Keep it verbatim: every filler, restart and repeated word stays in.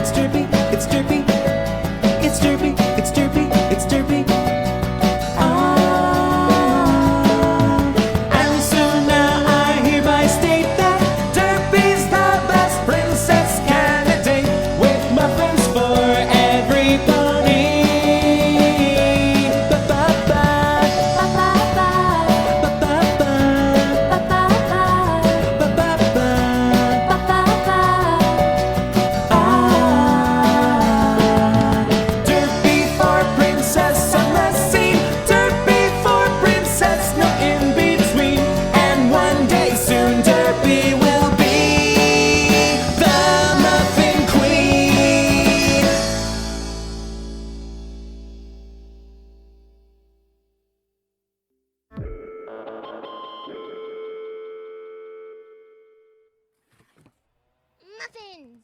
It's Derpy, it's Derpy, it's Derpy, it's Derpy, it's Derpy. Ah, and so now I hereby state that Derpy's the best princess candidate, with muffins for everybody. Ba-ba-ba, ba-ba-ba, ba-ba-ba, ba-ba-ba, ba-ba-ba. Ah, Derpy for princess on the scene, Derpy for princess, no in between. And one day soon Derpy will be the Muffin Queen. Muffin!